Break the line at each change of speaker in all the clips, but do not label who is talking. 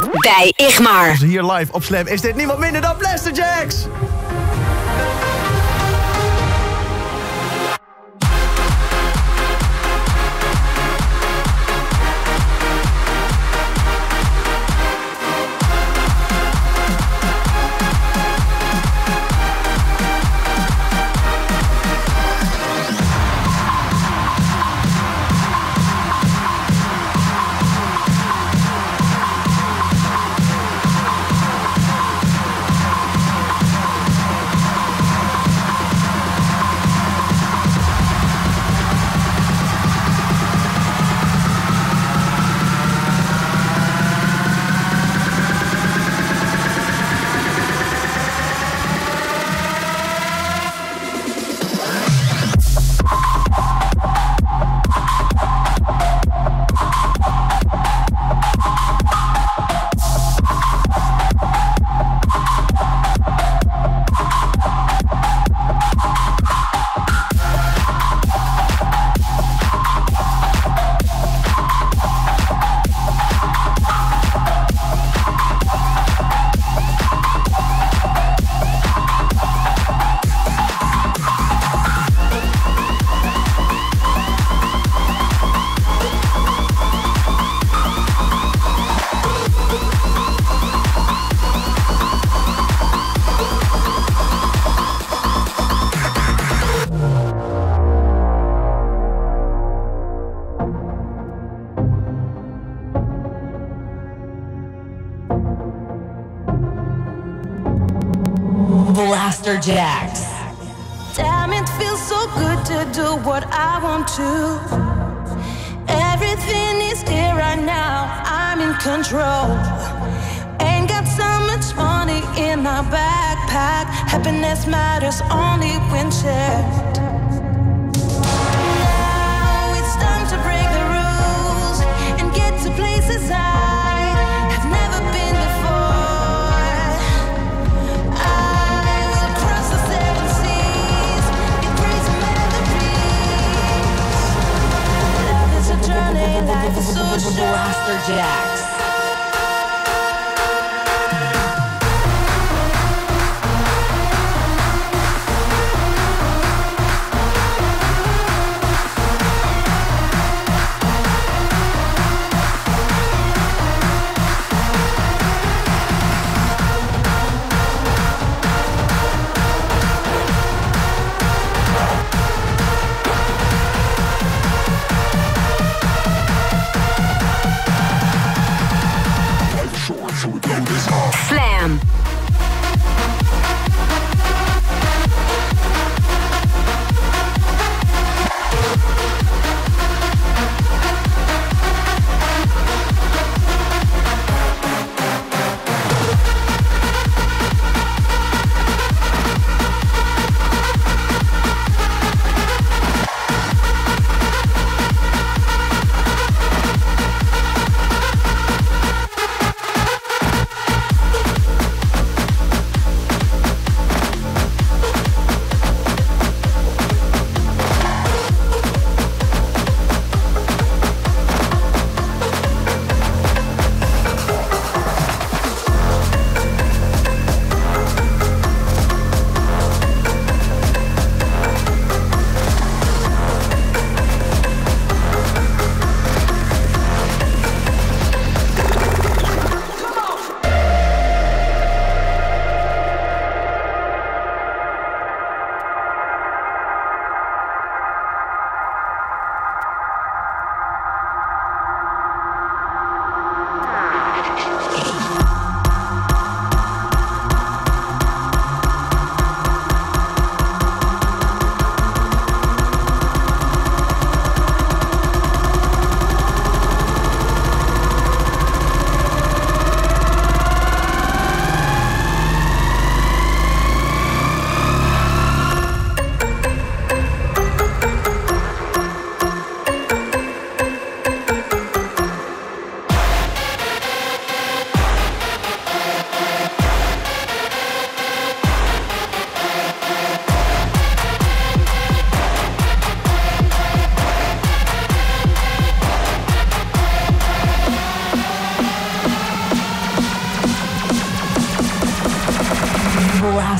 bij Igmar.
Dus hier live op Slam is dit niemand minder dan Blaster Jacks.
Blaster Jacks.
Damn, it feels so good to do what I want to. Everything is here right now, I'm in control. Ain't got so much money in my backpack. Happiness matters only when shared. Now it's time to break the rules and get to places I have never been before. I will cross the seven seas in crazy melodies. Love is a journey, life is so short.
Blaster Jacks.
Slam.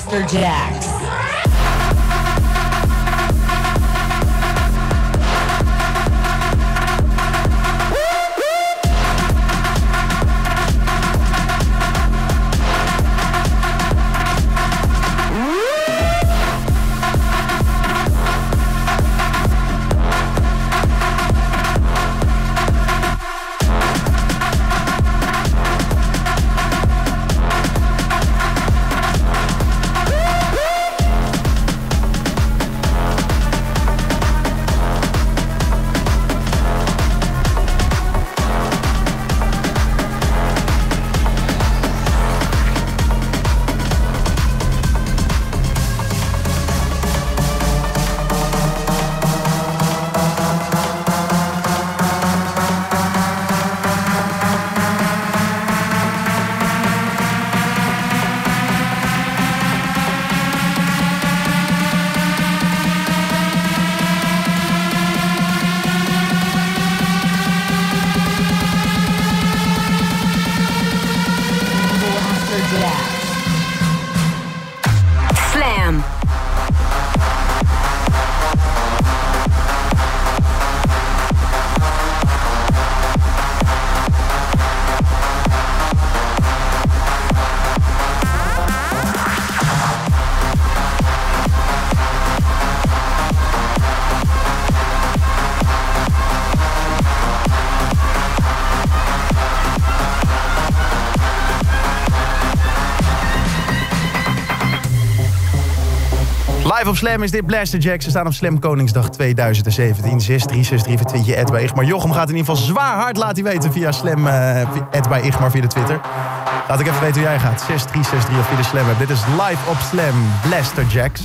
Blaster Jaxx.
Slam.
Live op Slam is dit Blaster Jaxx. Ze staan op Slam Koningsdag 2017. 6363 verdient je @bij Igmar. Jochem gaat in ieder geval zwaar hard, laat hij weten, via Slam, @bij Igmar via de Twitter. Laat ik even weten hoe jij gaat. 6363 of via de Slam app. Dit is live op Slam, Blaster Jaxx.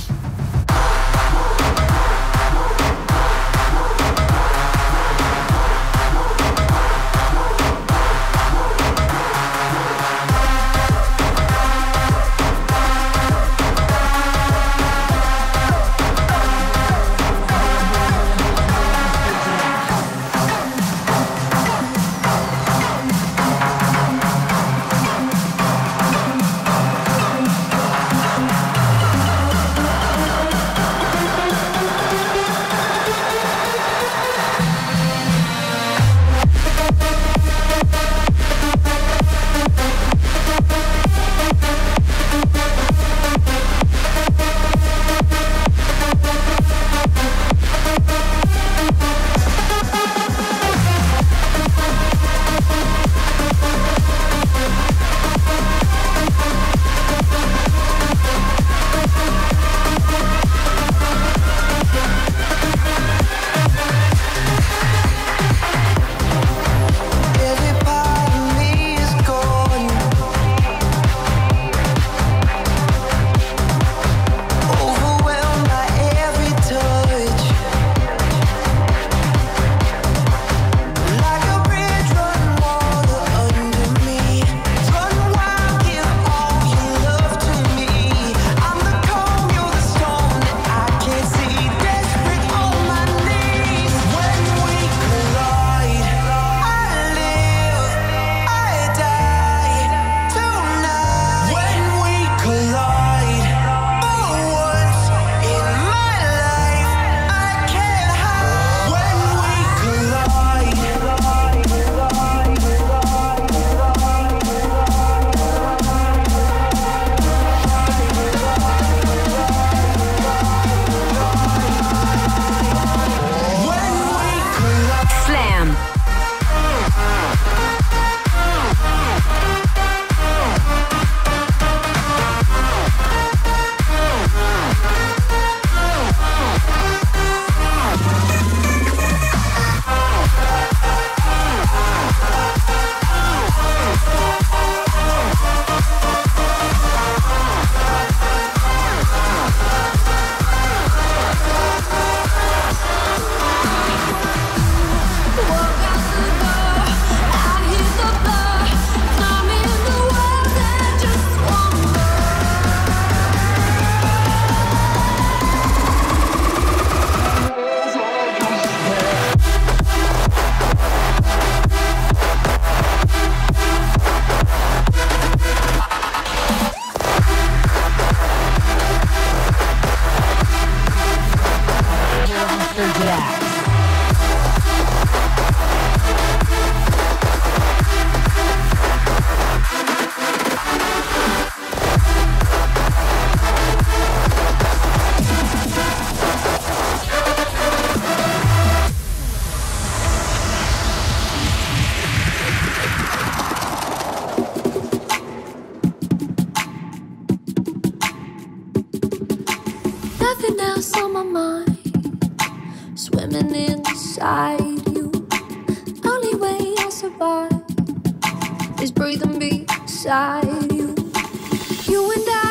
else on my mind, swimming inside you. Only way I survive is breathing beside you. You and I,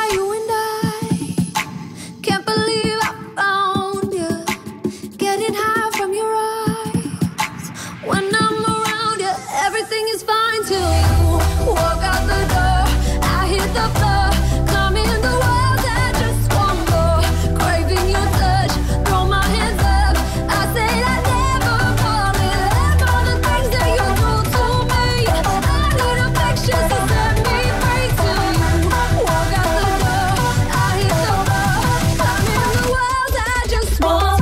can't believe I found you. Getting high from your eyes. When I'm around you, everything is fine till you walk out the door. I hit the floor, climbing the walls and just one more. Craving your touch, throw my hands up. I said I never fall in love for the things that you do to me. I need affection to set me free till you walk out the door. I hit the floor, climbing the walls and just one.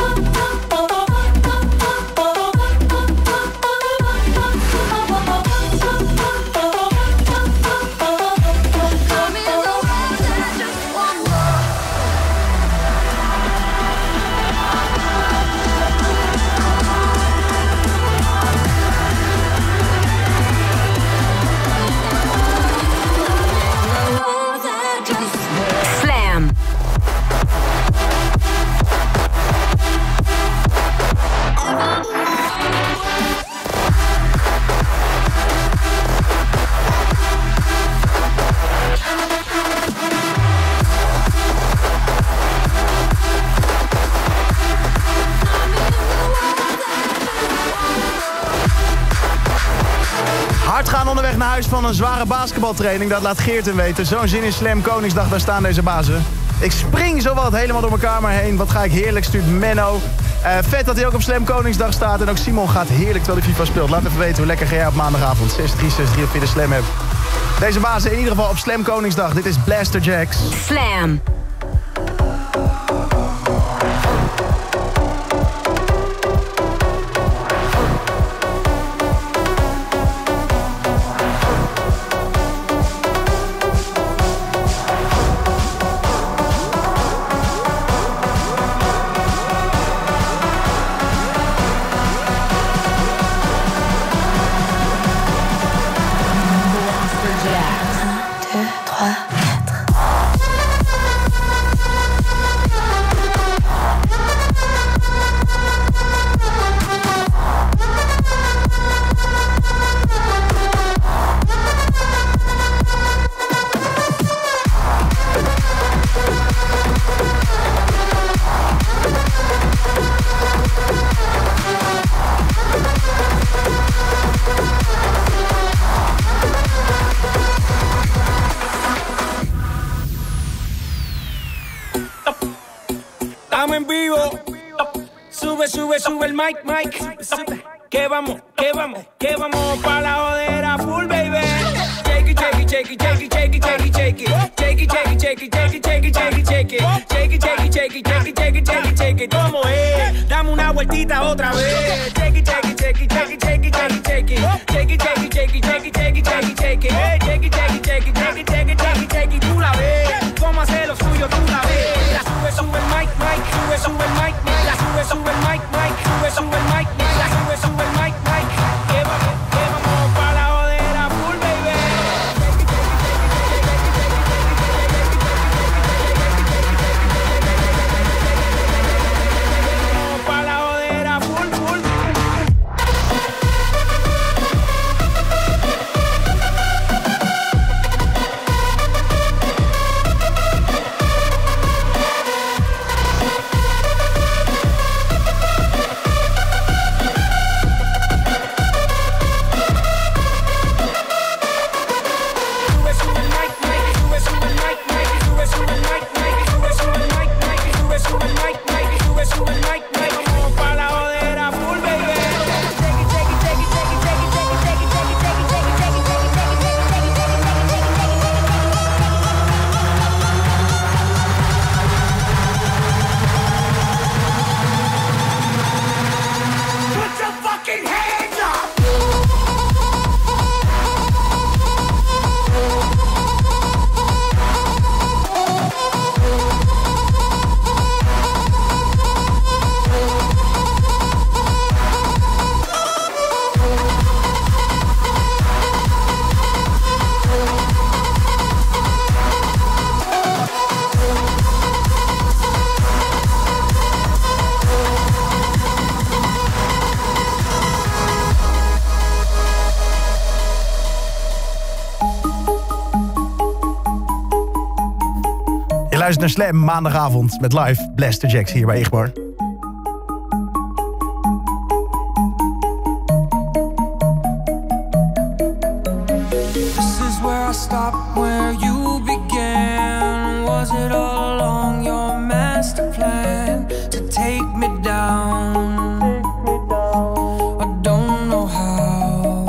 Slam.
Hard gaan onderweg naar huis van een zware basketbaltraining. Dat laat Geerten weten. Zo'n zin in Slam Koningsdag, daar staan deze bazen. Ik spring zowat helemaal door mijn kamer heen. Wat ga ik heerlijk, stuurt Menno. Vet dat hij ook op Slam Koningsdag staat. En ook Simon gaat heerlijk terwijl hij FIFA speelt. Laat even weten hoe lekker ga jij op maandagavond. 6-3 of je de Slam hebt. Deze bazen in ieder geval op Slam Koningsdag. Dit is Blaster Jacks.
Slam.
Blaster Jacks. 1, 2, 3, 4.
Estamos en vivo. Sube, sube, sube el mic, mic. Que vamos pa' la jodera full, baby. Shake it, shake it, shake it, shake it, shake it, shake it, shake it. Shake it, shake it, shake it, shake it, shake it, shake it, shake it. Shake it, shake it, shake it, shake it, shake it, shake it, shake it. ¿Cómo es? Dame una vueltita otra vez. Shake it, shake it, shake it, shake it, shake it, shake it, shake it. Shake it, shake it, shake it, shake it, shake it, shake it, shake it. Shake it, shake it, shake it, shake it, shake it, shake it, shake it. Tú la ves. Cómo hacer lo suyo, tú la ves. La sube, sube el mic, mic. Sube, sube el mic, mic. La sube, sube el mic, mic. Sube, sube el mic, mic. La sube, sube el mic, mic. Que vamos pa' la jodera full, baby. Pa' la jodera full, full.
luistert naar Slam maandagavond met live Blaster Jacks hier bij Igmar.
This is where I stop, where you began. Was it all along your master plan to take me down? I don't know how.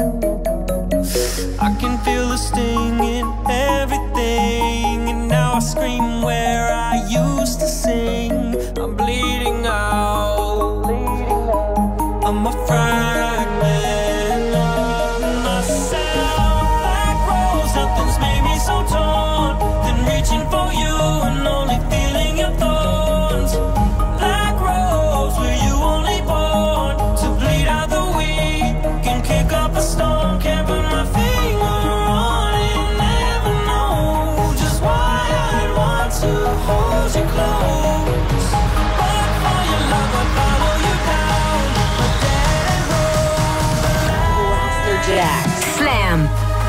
I can feel the sting in everything, and now I scream where I used to sing. I'm bleeding out. I'm a fragment of myself. Black rose, nothing's made me so torn. Then reaching for you and only feeling your thorns. Black rose, were you only born to bleed out the weak and kick up a storm? Can't put my finger on it, never know just why I want to hold you close. But for your love, I follow you down a dead road.
Blaster Jacks. Slam.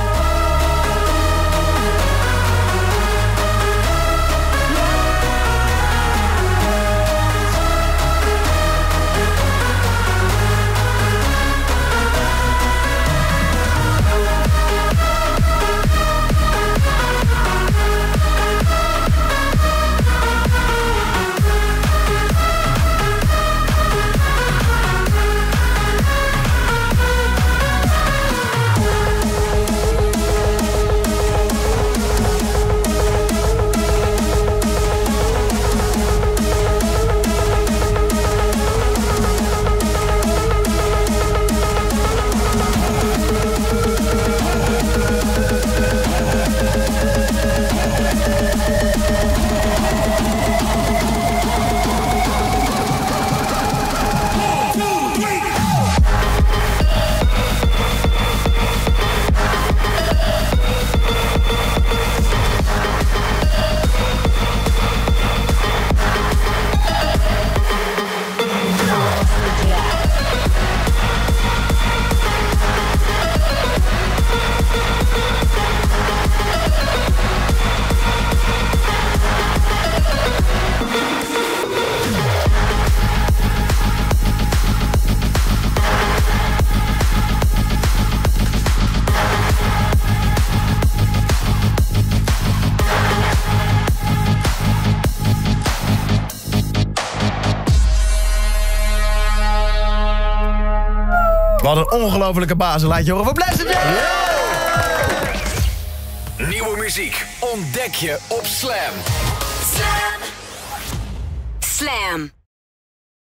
Wat een ongelofelijke basis. Laat je horen van Blaster Jacks.
Nieuwe muziek ontdek je op Slam.
Slam.